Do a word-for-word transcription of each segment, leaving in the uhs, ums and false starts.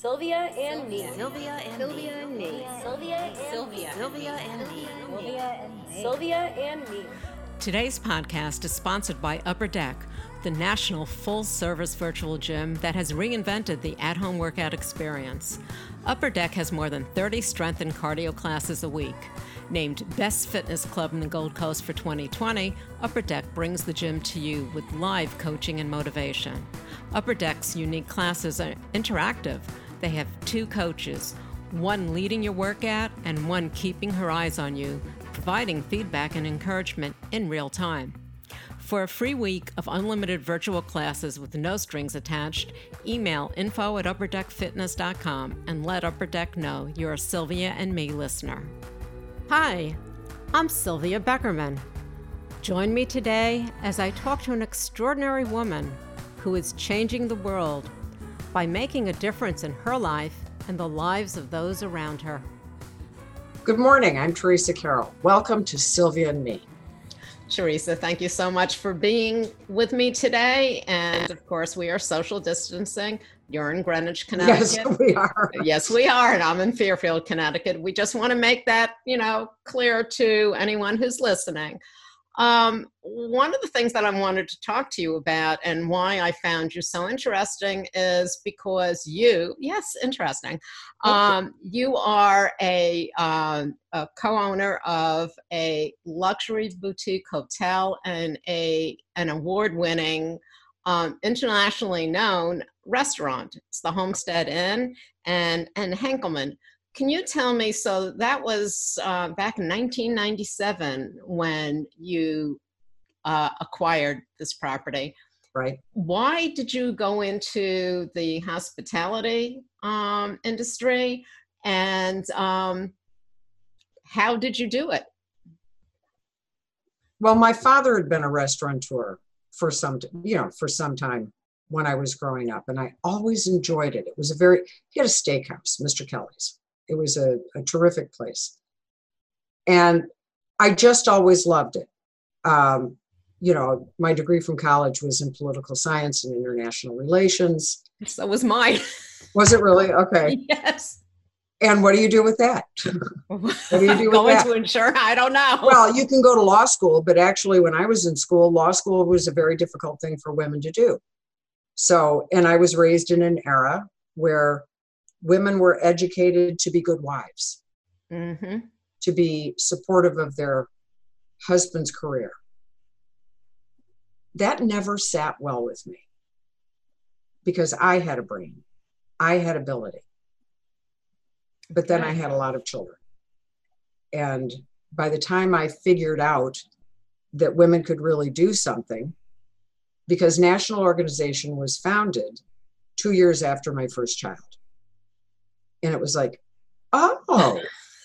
Sylvia and me. Sylvia and Sylvia and me. Sylvia and Sylvia. Sylvia and me. Sylvia and me. Sylvia and me. Today's podcast is sponsored by Upper Deck, the national full-service virtual gym that has reinvented the at-home workout experience. Upper Deck has more than thirty strength and cardio classes a week. Named Best Fitness Club in the Gold Coast for twenty twenty, Upper Deck brings the gym to you with live coaching and motivation. Upper Deck's unique classes are interactive. They have two coaches, one leading your workout and one keeping her eyes on you, providing feedback and encouragement in real time. For a free week of unlimited virtual classes with no strings attached, email info at upper deck fitness dot com and let Upper Deck know you're a Sylvia and me listener. Hi, I'm Sylvia Beckerman. Join me today as I talk to an extraordinary woman who is changing the world by making a difference in her life and the lives of those around her. Good morning, I'm Teresa Carroll. Welcome to Sylvia and Me. Teresa, thank you so much for being with me today. And of course, we are social distancing. You're in Greenwich, Connecticut. Yes, we are. Yes, we are. And I'm in Fairfield, Connecticut. We just want to make that, you know, clear to anyone who's listening. Um, one of the things that I wanted to talk to you about and why I found you so interesting is because you, yes, interesting. Um, you are a, um, a co-owner of a luxury boutique hotel and a an award-winning, um, internationally known restaurant. It's the Homestead Inn and and Henkelman. Can you tell me, so that was uh, back in nineteen ninety-seven when you uh, acquired this property. Right. Why did you go into the hospitality um, industry, and um, how did you do it? Well, my father had been a restaurateur for some, you know, for some time when I was growing up, and I always enjoyed it. It was a very, he had a steakhouse, Mister Kelly's. It was a, a terrific place. And I just always loved it. Um, you know, my degree from college was in political science and international relations. So was mine. Was it really? Okay. Yes. And what do you do with that? What do you do with Go that? into insurance? I don't know. Well, you can go to law school, but actually when I was in school, law school was a very difficult thing for women to do. So, and I was raised in an era where women were educated to be good wives, mm-hmm. to be supportive of their husband's career. That never sat well with me because I had a brain, I had ability, but then I had a lot of children. And by the time I figured out that women could really do something, because National Organization was founded two years after my first child. And it was like, oh,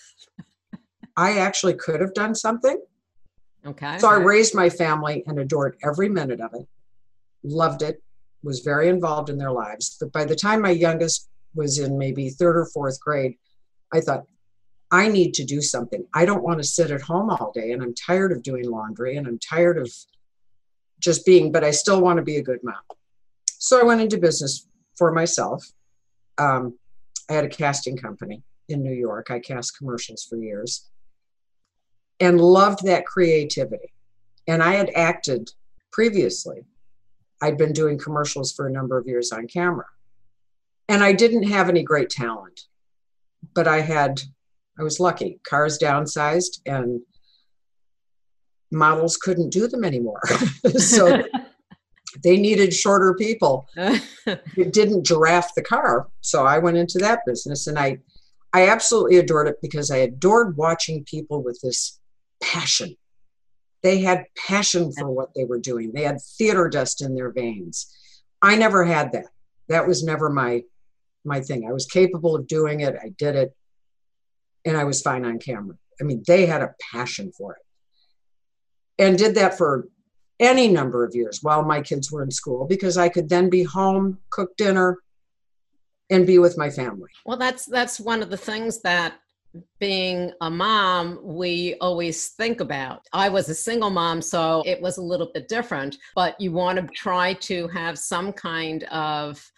I actually could have done something. Okay. So I raised my family and adored every minute of it, loved it, was very involved in their lives. But by the time my youngest was in maybe third or fourth grade, I thought, I need to do something. I don't want to sit at home all day, and I'm tired of doing laundry, and I'm tired of just being, but I still want to be a good mom. So I went into business for myself. Um, I had a casting company in New York. I cast commercials for years and loved that creativity. And I had acted previously. I'd been doing commercials for a number of years on camera. And I didn't have any great talent, but I had, I was lucky. Cars downsized and models couldn't do them anymore. So they needed shorter people. It didn't giraffe the car. So I went into that business, and I, I absolutely adored it because I adored watching people with this passion. They had passion for what they were doing. They had theater dust in their veins. I never had that. That was never my, my thing. I was capable of doing it. I did it, and I was fine on camera. I mean, they had a passion for it, and did that for any number of years while my kids were in school, because I could then be home, cook dinner, and be with my family. Well, that's that's one of the things that being a mom, we always think about. I was a single mom, so it was a little bit different, but you want to try to have some kind of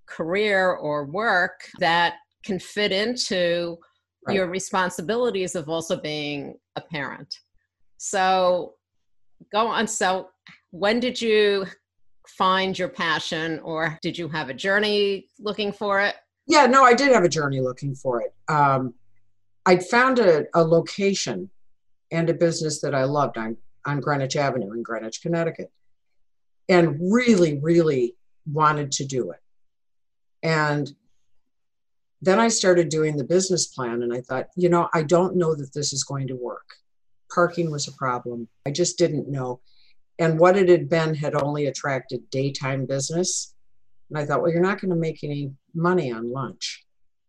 career or work that can fit into Right. your responsibilities of also being a parent. So go on. So when did you find your passion, or did you have a journey looking for it? Yeah, no, I did have a journey looking for it. Um, I'd found a, a location and a business that I loved on, on Greenwich Avenue in Greenwich, Connecticut, and really, really wanted to do it. And then I started doing the business plan, and I thought, you know, I don't know that this is going to work. Parking was a problem. I just didn't know. And what it had been had only attracted daytime business. And I thought, well, you're not going to make any money on lunch.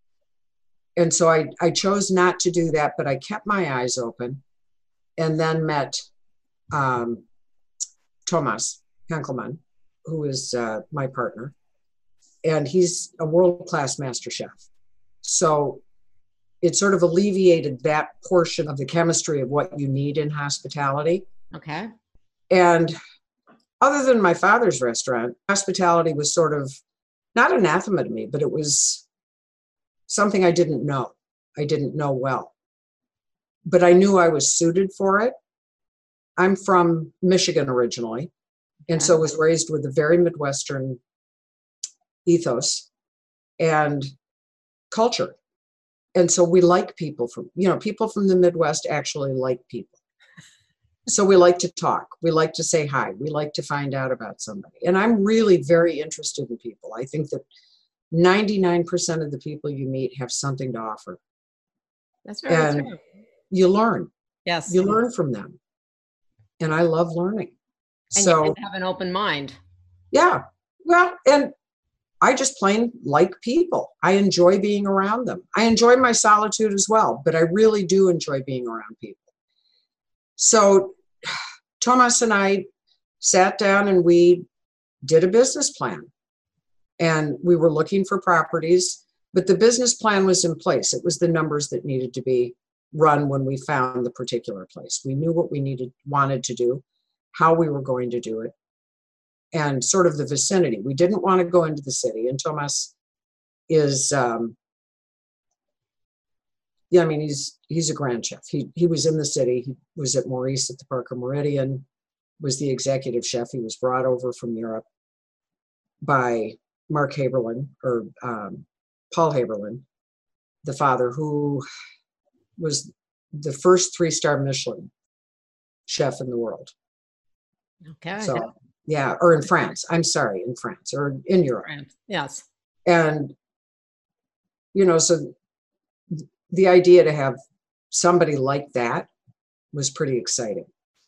And so I, I chose not to do that, but I kept my eyes open, and then met um, Thomas Henkelman, who is uh, my partner. And he's a world-class master chef. So it sort of alleviated that portion of the chemistry of what you need in hospitality. Okay. And other than my father's restaurant, hospitality was sort of not anathema to me, but it was something I didn't know. I didn't know well. But I knew I was suited for it. I'm from Michigan originally, and so was raised with a very Midwestern ethos and culture. And so we like people from, you know, people from the Midwest actually like people. So we like to talk. We like to say hi. We like to find out about somebody. And I'm really very interested in people. I think that ninety-nine percent of the people you meet have something to offer. That's very and true. You learn. Yes. You learn from them. And I love learning. And so you have an open mind. Yeah. Well, and I just plain like people. I enjoy being around them. I enjoy my solitude as well, but I really do enjoy being around people. So Thomas and I sat down and we did a business plan, and we were looking for properties, but the business plan was in place. It was the numbers that needed to be run when we found the particular place. We knew what we needed, wanted to do, how we were going to do it, and sort of the vicinity. We didn't want to go into the city. And Thomas is, um, yeah, I mean, he's he's a grand chef. He he was in the city. He was at Maurice at the Parker Meridien, was the executive chef. He was brought over from Europe by Mark Haberlin, or um, Paul Haberlin, the father, who was the first three-star Michelin chef in the world. Okay. So, yeah, or in France. I'm sorry, in France or in Europe. France. Yes. And, you know, so the idea to have somebody like that was pretty exciting.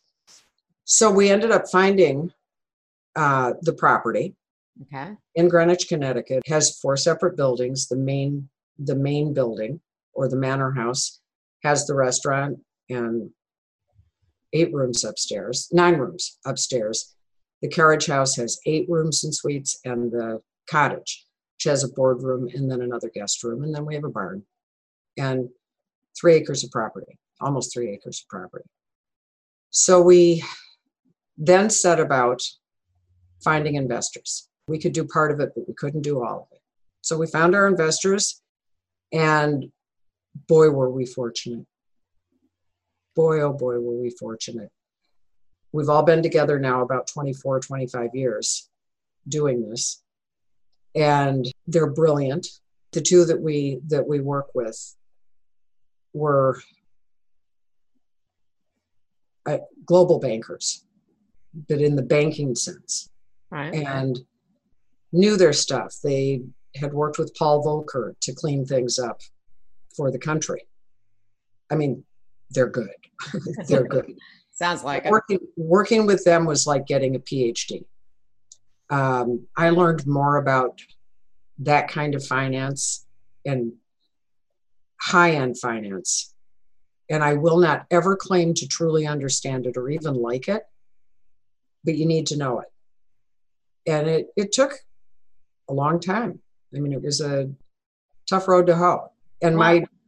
So we ended up finding uh, the property Okay. in Greenwich, Connecticut. It has four separate buildings. The main, the main building, or the manor house, has the restaurant and eight rooms upstairs, nine rooms upstairs. The carriage house has eight rooms and suites, and the cottage, which has a boardroom and then another guest room. And then we have a barn and three acres of property, almost three acres of property. So we then set about finding investors. We could do part of it, but we couldn't do all of it. So we found our investors, and boy, were we fortunate. Boy, oh boy, were we fortunate. We've all been together now about twenty-four, twenty-five years doing this, and they're brilliant. The two that we that we work with were uh, global bankers, but in the banking sense, Right. and knew their stuff. They had worked with Paul Volcker to clean things up for the country. I mean, they're good. They're good. Sounds like it. Working, working with them was like getting a P H D. Um, I learned more about that kind of finance and high-end finance. And I will not ever claim to truly understand it or even like it, but you need to know it. And it, it took a long time. I mean, it was a tough road to hoe. And my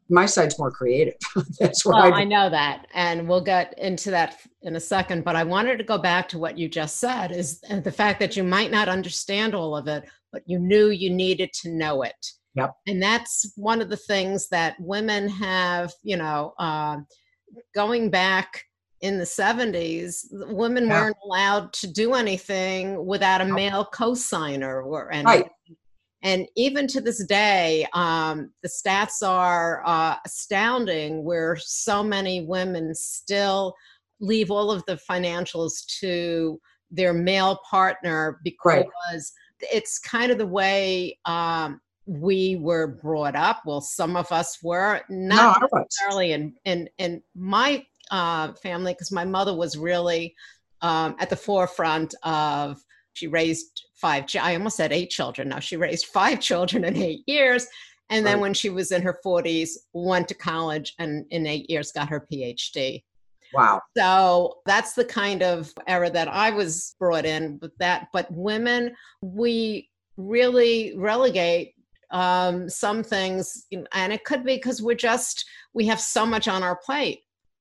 my side's more creative. That's what Well, I I do. know that, and we'll get into that in a second, but I wanted to go back to what you just said, is the fact that you might not understand all of it, but you knew you needed to know it. Yep. And that's one of the things that women have, you know, uh, going back in the seventies, women Yeah. weren't allowed to do anything without a male co-signer or anything. Right. And even to this day, um, the stats are uh, astounding, where so many women still leave all of the financials to their male partner because Right. it's kind of the way um, we were brought up. Well, some of us were, No, not I was. necessarily in, in, in my uh, family, because my mother was really um, at the forefront of, she raised five, I almost said eight children. Now she raised five children in eight years. And then Right. when she was in her forties, went to college and in eight years got her P H D. Wow. So that's the kind of era that I was brought in with that. But women, we really relegate um, some things, and it could be because we're just, we have so much on our plate.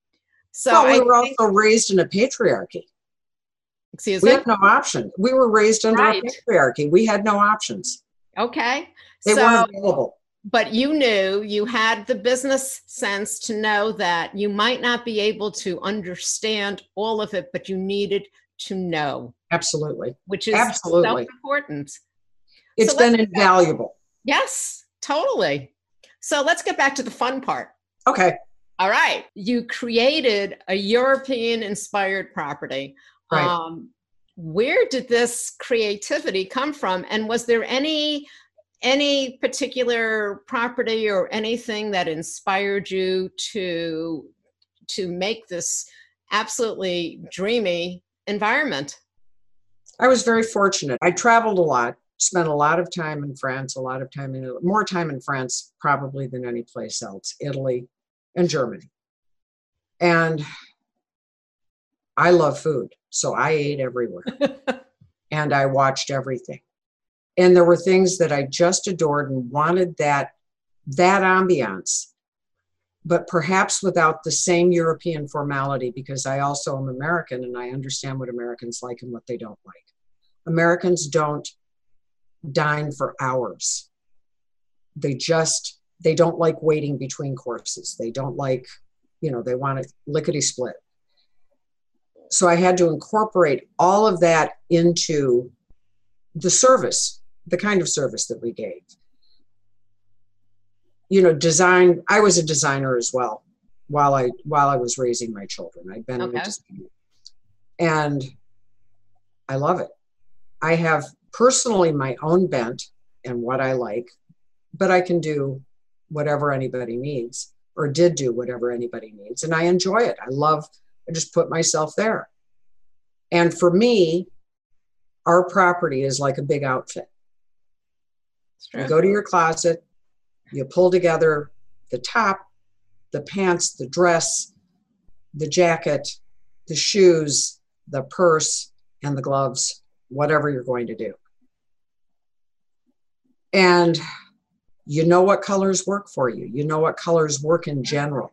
So Well, we I were think, also raised in a patriarchy. excuse We me? had no option. We were raised under Right. a patriarchy. We had no options. Okay. They So, weren't available. but you knew, you had the business sense to know that you might not be able to understand all of it, but you needed to know, Absolutely. which is Absolutely. so important. It's So been let's- invaluable. Yes, totally. So let's get back to the fun part. Okay. All right. You created a European inspired property. Right. Um, where did this creativity come from? And was there any any particular property or anything that inspired you to to make this absolutely dreamy environment? I was very fortunate. I traveled a lot, spent a lot of time in France, a lot of time in, more time in France probably than any place else, Italy and Germany. And I love food, so I ate everywhere and I watched everything. And there were things that I just adored and wanted that, that ambiance, but perhaps without the same European formality, because I also am American and I understand what Americans like and what they don't like. Americans don't dine for hours. They just, they don't like waiting between courses. They don't like, you know, they want it lickety split. So I had to incorporate all of that into the service, the kind of service that we gave. You know, design, I was a designer as well while I while I was raising my children. I'd been Okay. in a design. And I love it. I have personally my own bent and what I like, but I can do whatever anybody needs, or did do whatever anybody needs. And I enjoy it. I love, I just put myself there. And for me, our property is like a big outfit. You go to your closet, you pull together the top, the pants, the dress, the jacket, the shoes, the purse, and the gloves, whatever you're going to do. And you know what colors work for you. You know what colors work in general.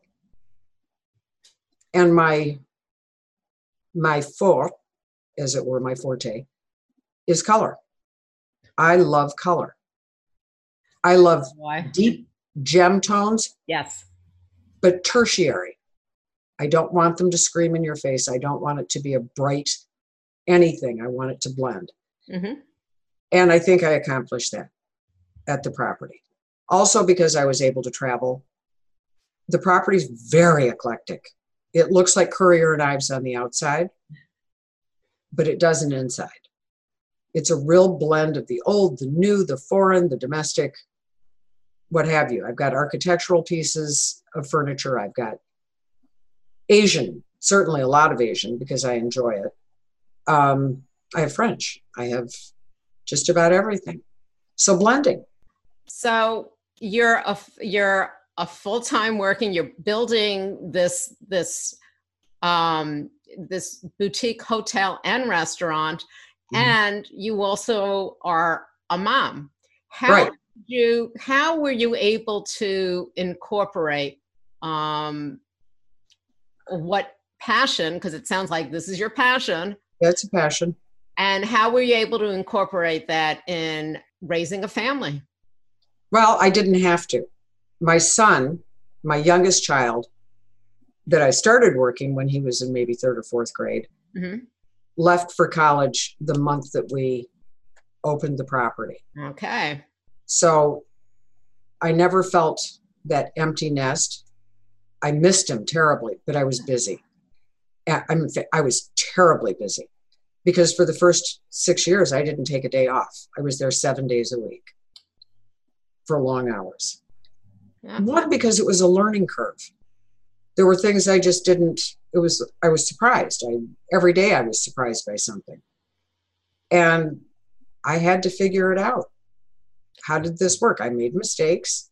And my, my fort, as it were, my forte, is color. I love color. I love Why? deep gem tones, Yes. but tertiary. I don't want them to scream in your face. I don't want it to be a bright anything. I want it to blend. Mm-hmm. And I think I accomplished that at the property. Also because I was able to travel. The property is very eclectic. It looks like Currier and Ives on the outside, but it doesn't inside. It's a real blend of the old, the new, the foreign, the domestic, what have you. I've got architectural pieces of furniture. I've got Asian, certainly a lot of Asian because I enjoy it. Um, I have French. I have just about everything. So blending. So you're a you're a full-time working. You're building this this um, this boutique hotel and restaurant, Mhm. and you also are a mom. How Right. you, how were you able to incorporate um, what passion, because it sounds like this is your passion, That's a passion. and how were you able to incorporate that in raising a family? Well, I didn't have to. My son, my youngest child, that I started working when he was in maybe third or fourth grade, Mm-hmm. left for college the month that we opened the property. Okay. So I never felt that empty nest. I missed him terribly, but I was busy. I mean, I was terribly busy because for the first six years, I didn't take a day off. I was there seven days a week for long hours. Yeah. One, because it was a learning curve. There were things I just didn't, it was, I was surprised. I, every day I was surprised by something. And I had to figure it out. How did this work? I made mistakes.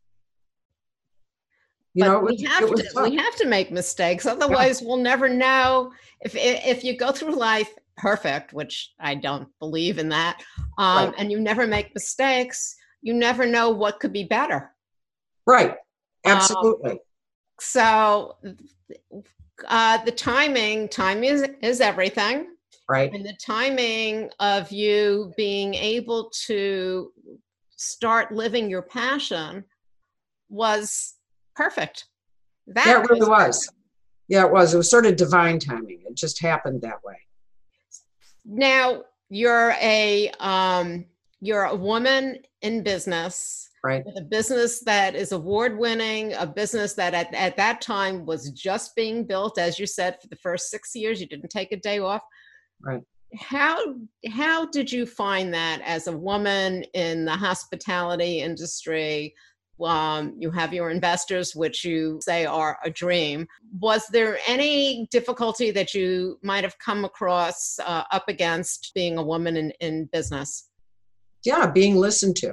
You But know, it we was, have it was to tough. we have to make mistakes, otherwise we'll never know if if you go through life perfect, which I don't believe in that, um, Right. and you never make mistakes, you never know what could be better. Right. Um, Absolutely. So uh, the timing, time is is everything, Right. and the timing of you being able to start living your passion was perfect. That Yeah, it really was was. Yeah, it was. It was sort of divine timing. It just happened that way. Now you're a um, you're a woman in business, Right. with a business that is award winning, a business that at, at that time was just being built, as you said, for the first six years. You didn't take a day off. Right. How how did you find that as a woman in the hospitality industry? Um, you have your investors, which you say are a dream. Was there any difficulty that you might have come across uh, up against being a woman in, in business? Yeah, being listened to.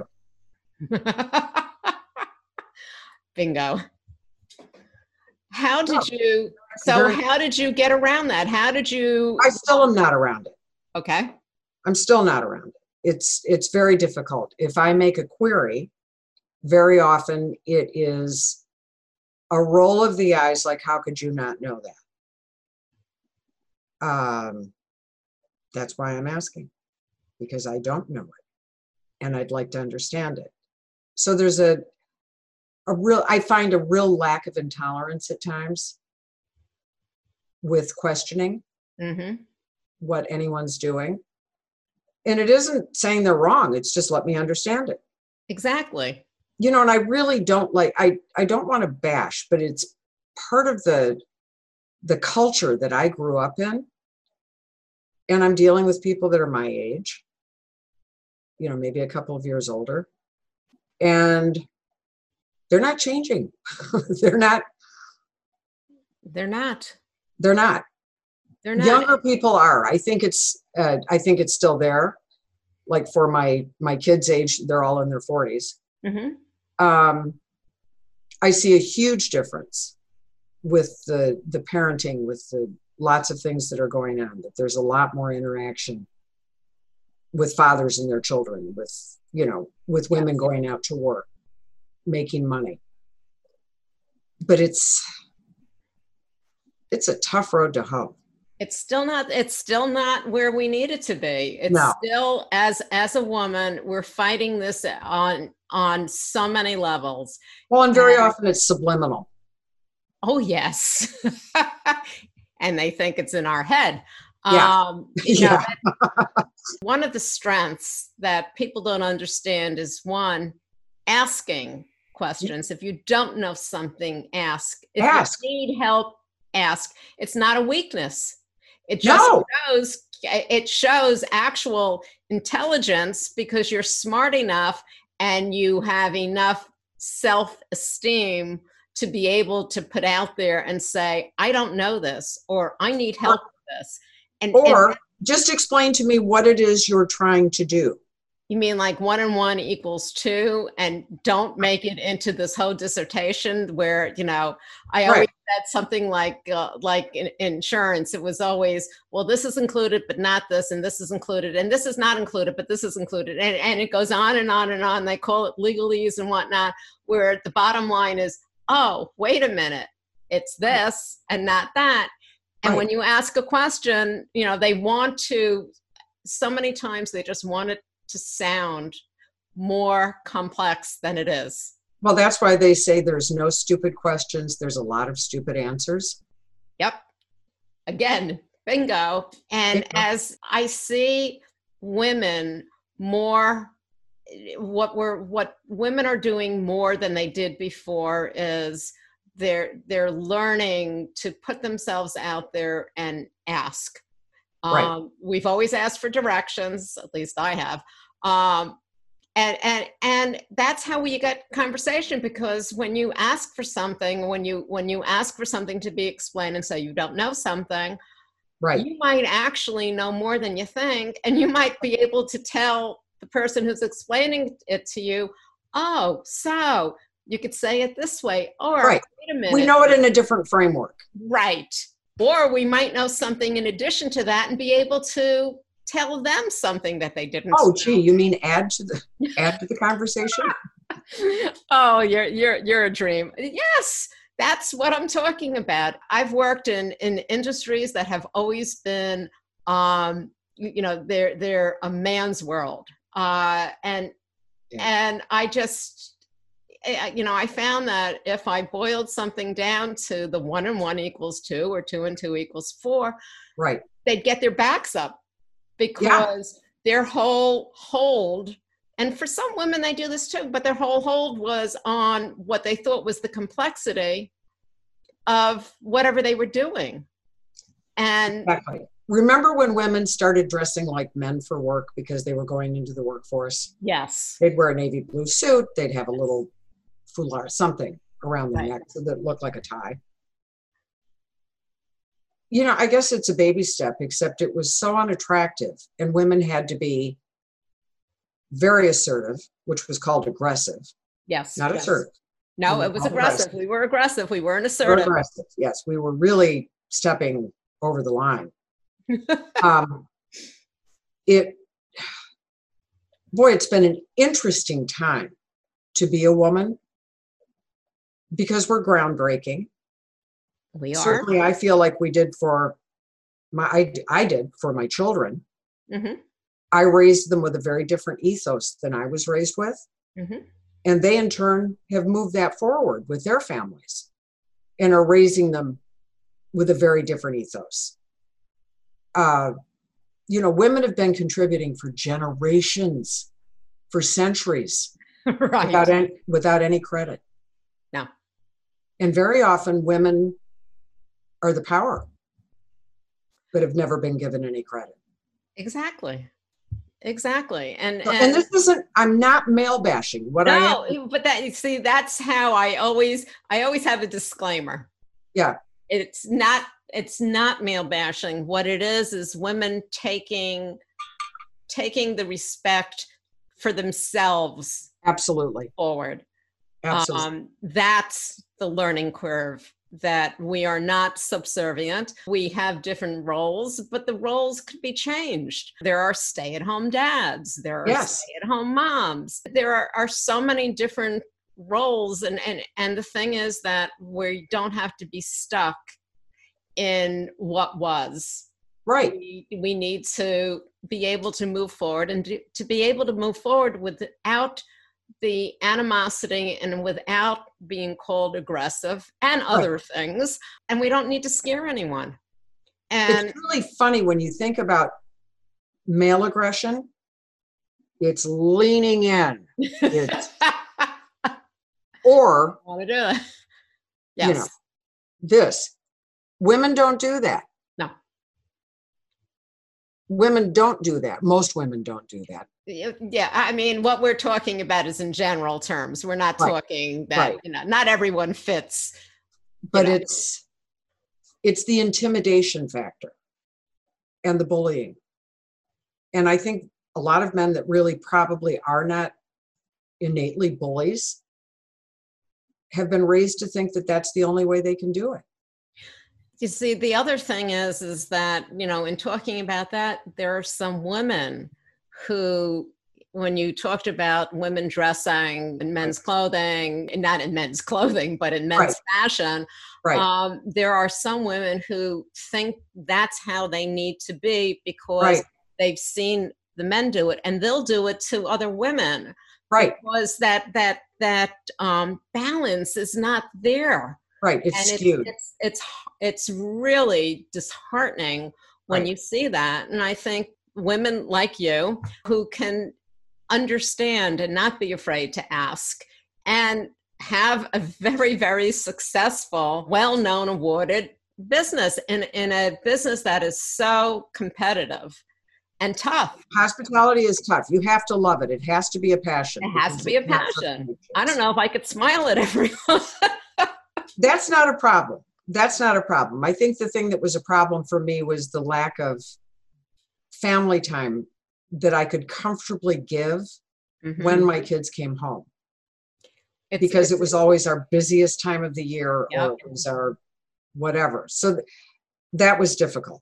Bingo. How did Oh, you, so very- how did you get around that? How did you, I still am not around it. okay. I'm still not around it. It's it's very difficult. If I make a query, very often it is a roll of the eyes, like, how could you not know that? Um, that's why I'm asking, because I don't know it, and I'd like to understand it. So there's a a real, I find a real lack of intolerance at times with questioning Mm-hmm. what anyone's doing. And it isn't saying they're wrong. It's just let me understand it. Exactly. You know, and I really don't like, I, I don't want to bash, but it's part of the, the culture that I grew up in. And I'm dealing with people that are my age, you know, maybe a couple of years older. And they're not changing. they're not, They're not. they're not. They're not. Younger people are. I think it's, uh, I think it's still there. Like for my, my kids' age, they're all in their forties. Mm-hmm. Um, I see a huge difference with the the parenting, with the lots of things that are going on, that there's a lot more interaction with fathers and their children, with, you know, with women Yes. going out to work, making money. But it's, it's a tough road to hoe. It's still not, it's still not where we need it to be. It's No. still, as, as a woman, we're fighting this on, on so many levels. Well, and very And- often it's subliminal. Oh, yes. And they think it's in our head. Yeah. Um, you know, Yeah. that- one of the strengths that people don't understand is, one, asking questions. If you don't know something, ask. If Ask. you need help, ask. It's not a weakness. It just No. shows, it shows actual intelligence, because you're smart enough and you have enough self-esteem to be able to put out there and say, I don't know this, or I need help with this. And, Or and just explain to me what it is you're trying to do. you mean like one and one equals two, and don't make it into this whole dissertation where, you know, I always Right. that something like uh, like in, insurance, it was always, well, this is included, but not this, and this is included, and this is not included, but this is included, and, and it goes on and on and on. They call it legalese and whatnot, where the bottom line is, oh, wait a minute, it's this and not that. And Right. when you ask a question, you know, they want to, so many times they just want it to sound more complex than it is. Well, that's why they say there's no stupid questions. There's a lot of stupid answers. Yep. Again, bingo. And Bingo. as I see women more, what we're what women are doing more than they did before is they're they're learning to put themselves out there and ask. Right. Um, we've always asked for directions, at least I have. Um, And, and and that's how we get conversation, because when you ask for something, when you when you ask for something to be explained and say you don't know something, Right. you might actually know more than you think, and you might be able to tell the person who's explaining it to you, oh, so you could say it this way, or Right. wait a minute. We know it in a different framework. Right. Or we might know something in addition to that and be able to tell them something that they didn't. Oh, know. gee, you mean add to the add to the conversation? Oh, you're you're you're a dream. Yes, that's what I'm talking about. I've worked in in industries that have always been, um, you, you know, they're they're a man's world, uh, and Yeah. and I just, I- you know, I found that if I boiled something down to the one and one equals two, or two and two equals four, Right. they'd get their backs up, because their whole hold, and for some women they do this too, but their whole hold was on what they thought was the complexity of whatever they were doing. And Exactly. Remember when women started dressing like men for work because they were going into the workforce? yes, They'd wear a navy blue suit. They'd have a little foulard, something around their Right. neck that looked like a tie. You know, I guess it's a baby step, except it was so unattractive, and women had to be very assertive, which was called aggressive, yes, not yes. assertive. No, We it were was all aggressive. aggressive. We were aggressive. We weren't We're assertive. aggressive. Yes, we were really stepping over the line. um, it, boy, it's been an interesting time to be a woman, because we're groundbreaking. We are. Certainly, I feel like we did for my, I, I did for my children. Mhm, I raised them with a very different ethos than I was raised with. mhm. And they in turn have moved that forward with their families and are raising them with a very different ethos. Uh, you know, women have been contributing for generations, for centuries, Right. without any, without any credit. No. And very often women are the power, but have never been given any credit. Exactly. Exactly. And, So- and, and this isn't, I'm not male bashing. What I am, no, but that, you see, that's how I always, I always have a disclaimer. yeah, It's not, it's not male bashing. What it is, is women taking, taking the respect for themselves absolutely. forward. Absolutely. Um, that's the learning curve, that we are not subservient. We have different roles, but the roles could be changed. There are stay-at-home dads. There are Yes. stay-at-home moms. There are, are so many different roles. And, and, and the thing is that we don't have to be stuck in what was. Right. We, we need to be able to move forward, and to, to be able to move forward without the animosity and without being called aggressive and other things. And we don't need to scare anyone. And It's really funny when you think about male aggression. It's leaning in, it's, or want to do it. You Yes. know. this. Women don't do that. No. Women don't do that. Most women don't do that. Yeah, I mean, what we're talking about is in general terms. We're not Right. talking that, Right. you know, not everyone fits. But know. it's it's the intimidation factor and the bullying. And I think a lot of men that really probably are not innately bullies have been raised to think that that's the only way they can do it. You see, the other thing is, is that, you know, in talking about that, there are some women who, when you talked about women dressing in men's clothing, not in men's clothing, but in men's Right. fashion, Right. um, there are some women who think that's how they need to be because Right. they've seen the men do it, and they'll do it to other women. Right. Because that that that um, balance is not there. Right. It's And it's, skewed. it's it's it's really disheartening when Right. you see that. And I think women like you who can understand and not be afraid to ask and have a very, very successful, well-known, awarded business in, in a business that is so competitive and tough. Hospitality is tough. You have to love it. It has to be a passion. It has because to be a it's not for passion. paychecks. I don't know if I could smile at everyone. That's not a problem. That's not a problem. I think the thing that was a problem for me was the lack of family time that I could comfortably give Mhm. when my kids came home, It's- because it's- it was always our busiest time of the year, Yep. or it was our whatever. So th- that was difficult.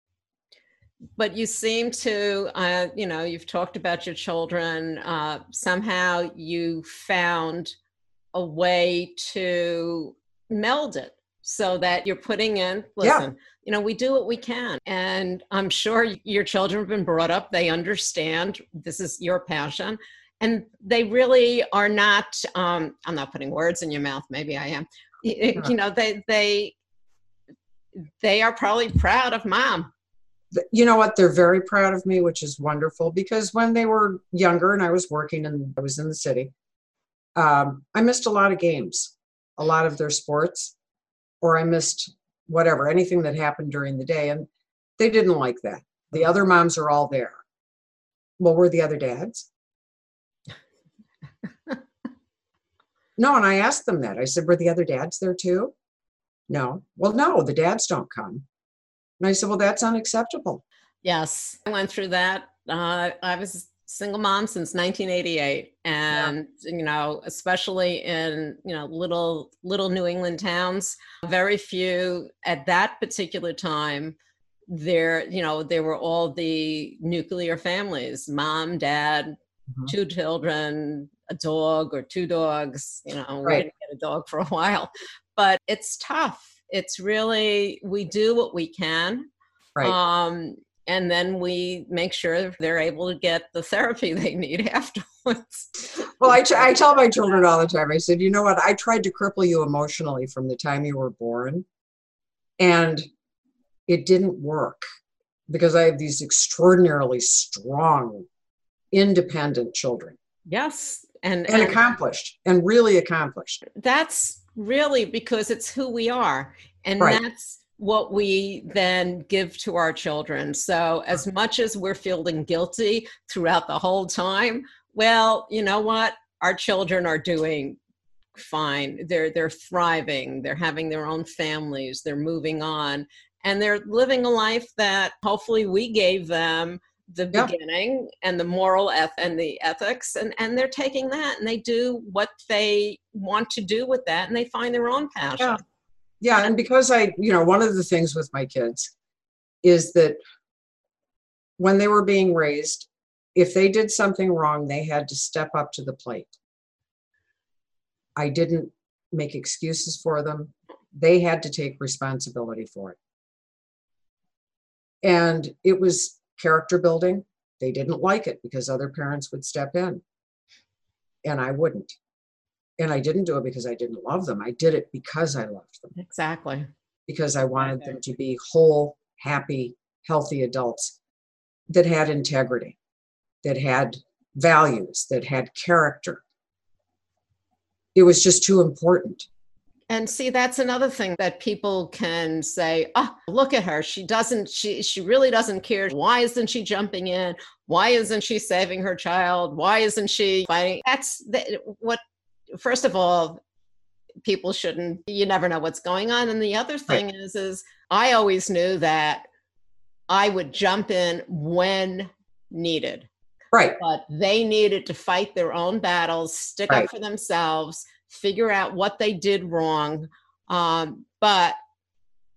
But you seem to, uh, you know, you've talked about your children. Uh, somehow you found a way to meld it so that you're putting in, listen, you know, we do what we can. And I'm sure your children have been brought up, they understand this is your passion. And they really are not, um, I'm not putting words in your mouth, maybe I am. You, you know, they, they, they are probably proud of mom. Th- You know what? They're very proud of me, which is wonderful, because when they were younger and I was working and I was in the city, um, I missed a lot of games, a lot of their sports, or I missed whatever, anything that happened during the day. And they didn't like that. The other moms are all there. Well, were the other dads? No, and I asked them that. I said, were the other dads there too? No. Well, no, the dads don't come. And I said, well, that's unacceptable. Yes, I went through that. Uh, I was a single mom since nineteen eighty-eight, and you know, especially in you know little little New England towns, very few at that particular time. There, you know, there were all the nuclear families: mom, dad, Mhm. two children, a dog or two dogs. You know, we Right. didn't get a dog for a while, but it's tough. It's really, we do what we can. Right. Um, and then we make sure they're able to get the therapy they need afterwards. Well, I, t- I tell my children all the time, I said, you know what? I tried to cripple you emotionally from the time you were born, and it didn't work, because I have these extraordinarily strong, independent children, Yes. And, and and accomplished, and really accomplished. that's really because it's who we are. And Right. that's what we then give to our children. So as much as we're feeling guilty throughout the whole time, well, you know what? Our children are doing fine. They're they're thriving. They're having their own families. They're moving on, and they're living a life that hopefully we gave them the Yeah. beginning and the moral eth- and the ethics, and and they're taking that and they do what they want to do with that, and they find their own passion. Yeah. Yeah. And because I, you know, one of the things with my kids is that when they were being raised, if they did something wrong, they had to step up to the plate. I didn't make excuses for them. They had to take responsibility for it. And it was character building. They didn't like it because other parents would step in, and I wouldn't. And I didn't do it because I didn't love them. I did it because I loved them, Exactly. because I wanted them to be whole, happy, healthy adults that had integrity, that had values, that had character. It was just too important. And see, that's another thing that people can say, oh, look at her. She doesn't, she, she really doesn't care. Why isn't she jumping in? Why isn't she saving her child? Why isn't she fighting? That's the, what, first of all, people shouldn't, you never know what's going on. And the other thing Right. is, is I always knew that I would jump in when needed. Right. But they needed to fight their own battles, stick Right. up for themselves, figure out what they did wrong. Um, but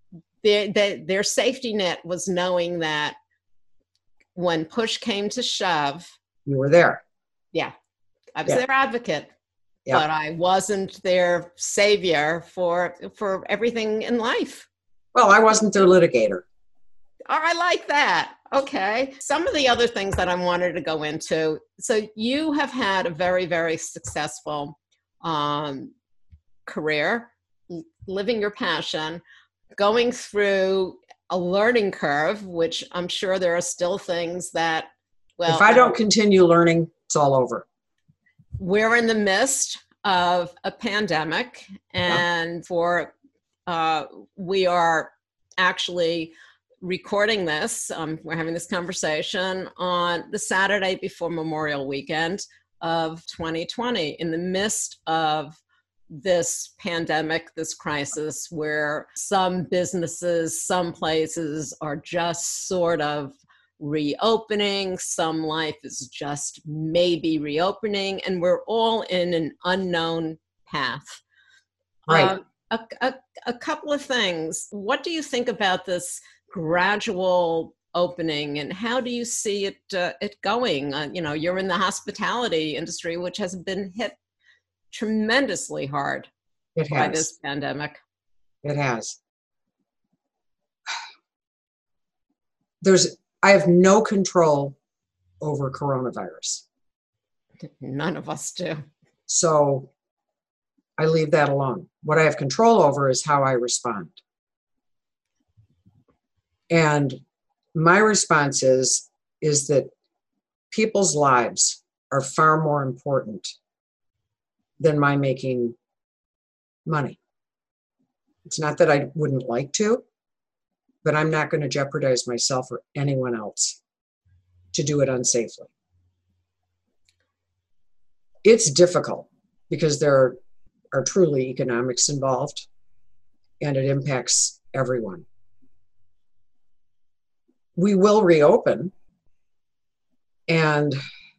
their, their, their safety net was knowing that when push came to shove, You were there. yeah, I was Yeah. their advocate, Yeah. but I wasn't their savior for for everything in life. Well, I wasn't their litigator. Oh, I like that. Okay. Some of the other things that I wanted to go into. So you have had a very, very successful um, career, l- living your passion, going through a learning curve, which I'm sure there are still things that, well, If I don't continue learning, it's all over. we're in the midst of a pandemic, and for uh, we are actually recording this. Um, we're having this conversation on the Saturday before Memorial Weekend of twenty twenty, in the midst of this pandemic, this crisis, where some businesses, some places are just sort of reopening, some life is just maybe reopening, and we're all in an unknown path. Right. Um, a, a, a couple of things. What do you think about this gradual opening, and how do you see it uh, it going? Uh, you know, you're in the hospitality industry, which has been hit tremendously hard It by has. this pandemic. It has. There's, I have no control over coronavirus. None of us do. So I leave that alone. What I have control over is how I respond. And my response is, is that people's lives are far more important than my making money. It's not that I wouldn't like to, but I'm not going to jeopardize myself or anyone else to do it unsafely. It's difficult because there are truly economics involved, and it impacts everyone. We will reopen, and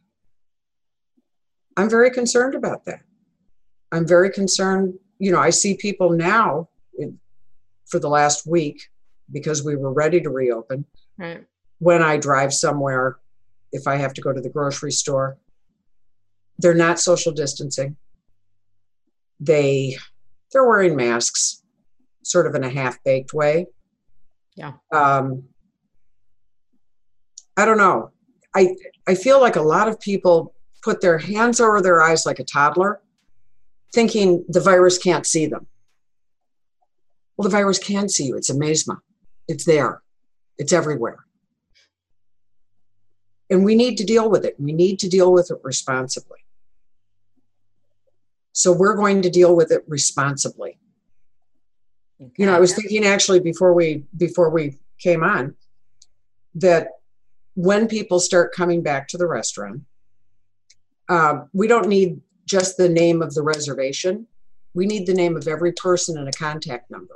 I'm very concerned about that. I'm very concerned. You know, I see people now in, for the last week, because we were ready to reopen. Right. When I drive somewhere, if I have to go to the grocery store, they're not social distancing. They, they're wearing masks, sort of in a half-baked way. Yeah. Um, I don't know. I I feel like a lot of people put their hands over their eyes like a toddler, thinking the virus can't see them. Well, the virus can see you. It's amazement. It's there. It's everywhere. And we need to deal with it. We need to deal with it responsibly. So we're going to deal with it responsibly. Okay. You know, I was thinking actually before we before we came on that when people start coming back to the restaurant, uh, we don't need just the name of the reservation. We need the name of every person and a contact number.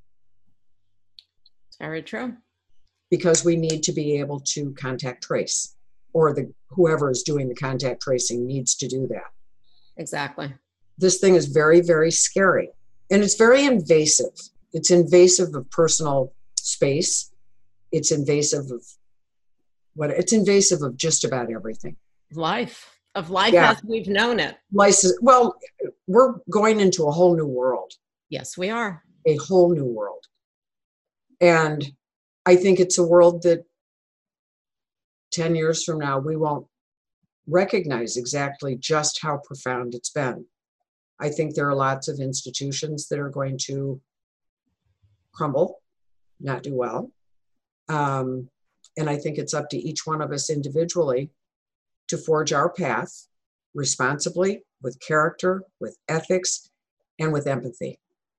Very true. Because we need to be able to contact trace, or the whoever is doing the contact tracing needs to do that. Exactly. This thing is very, very scary, and it's very invasive. It's invasive of personal space. It's invasive of what it's invasive of just about everything. Life of life Yeah. as we've known it. License. Well, we're going into a whole new world, Yes, we are. a whole new world. And I think it's a world that ten years from now, we won't recognize exactly just how profound it's been. I think there are lots of institutions that are going to crumble, not do well. Um, and I think it's up to each one of us individually to forge our path responsibly, with character, with ethics, and with empathy.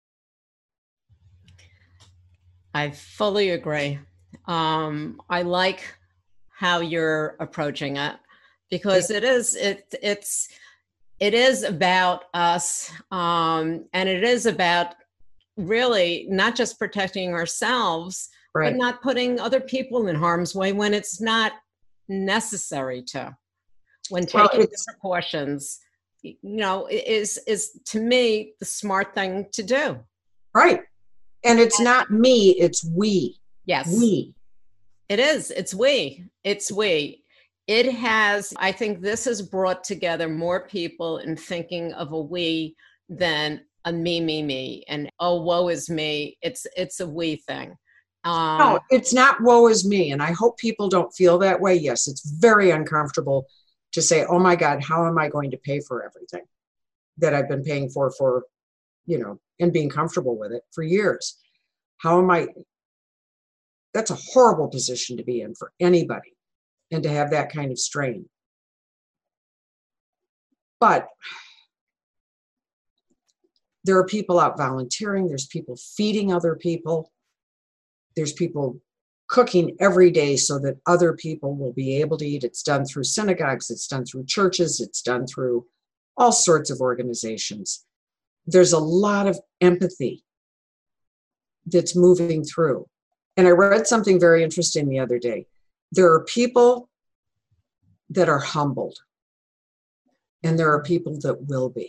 I fully agree. Um, I like how you're approaching it, because it is it it's it is about us, um, and it is about really not just protecting ourselves, Right. but not putting other people in harm's way when it's not necessary to. When Well, taking the it's- precautions, you know, is is to me the smart thing to do. Right. And it's not me, it's we. Yes. We. It is. It's we. It's we. It has, I think this has brought together more people in thinking of a we than a me, me, me. And oh, woe is me. It's it's a we thing. Um, No, it's not woe is me. And I hope people don't feel that way. Yes, it's very uncomfortable to say, oh my God, how am I going to pay for everything that I've been paying for, for, you know, and being comfortable with it for years? How am I? That's a horrible position to be in for anybody, and to have that kind of strain. But there are people out volunteering. There's people feeding other people. There's people cooking every day so that other people will be able to eat. It's done through synagogues. It's done through churches. It's done through all sorts of organizations. There's a lot of empathy that's moving through. And I read something very interesting the other day. There are people that are humbled, and there are people that will be.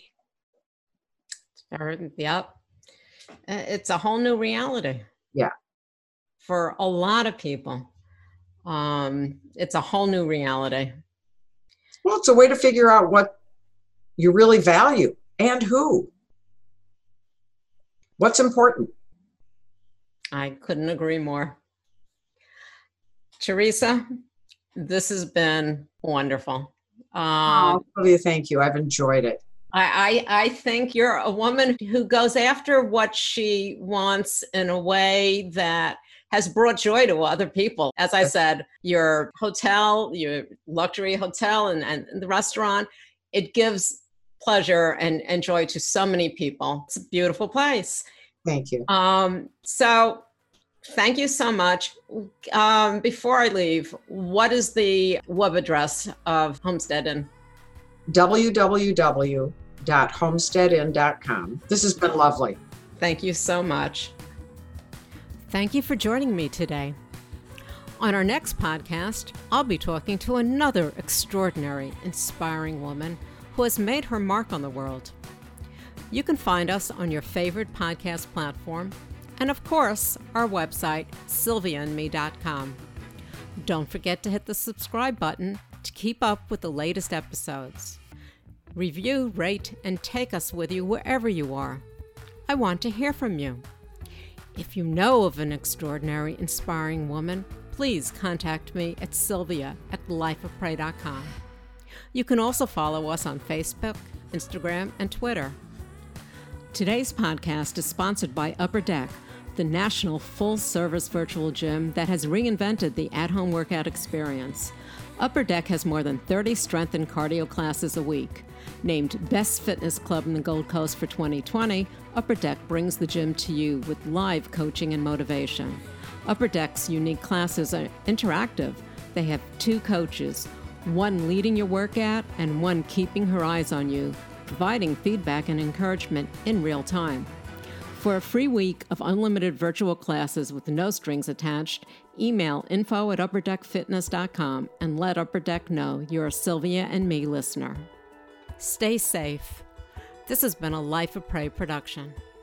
Yep. It's a whole new reality. Yeah. For a lot of people. Um, it's a whole new reality. Well, it's a way to figure out what you really value and who. What's important. I couldn't agree more. Teresa, this has been wonderful. Um, oh, Sylvia, thank you. I've enjoyed it. I, I, I think you're a woman who goes after what she wants in a way that has brought joy to other people. As I said, your hotel, your luxury hotel and, and the restaurant, it gives pleasure and, and joy to so many people. It's a beautiful place. Thank you. Um, so thank you so much. Um, before I leave, what is the web address of Homestead Inn? w w w dot homestead inn dot com. This has been lovely. Thank you so much. Thank you for joining me today. On our next podcast, I'll be talking to another extraordinary, inspiring woman who has made her mark on the world. You can find us on your favorite podcast platform, and of course, our website, sylvia and me dot com. Don't forget to hit the subscribe button to keep up with the latest episodes. Review, rate, and take us with you wherever you are. I want to hear from you. If you know of an extraordinary, inspiring woman, please contact me at sylvia at life of prey dot com. You can also follow us on Facebook, Instagram, and Twitter. Today's podcast is sponsored by Upper Deck, the national full-service virtual gym that has reinvented the at-home workout experience. Upper Deck has more than thirty strength and cardio classes a week. Named Best Fitness Club in the Gold Coast for twenty twenty, Upper Deck brings the gym to you with live coaching and motivation. Upper Deck's unique classes are interactive. They have two coaches, one leading your workout and one keeping her eyes on you, providing feedback and encouragement in real time. For a free week of unlimited virtual classes with no strings attached, email info at upper deck fitness dot com and let Upper Deck know you're a Sylvia and Me listener. Stay safe. This has been a Life of Prey production.